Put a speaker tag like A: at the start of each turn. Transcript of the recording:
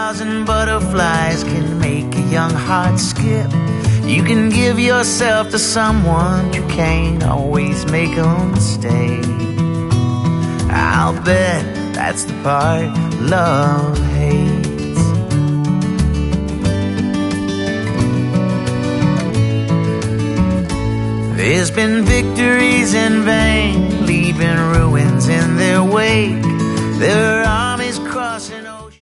A: 1,000 butterflies can make a young heart skip. You can give yourself to someone, you can't always make them stay. I'll bet that's the part love hates. There's been victories in vain, leaving ruins in their wake. There are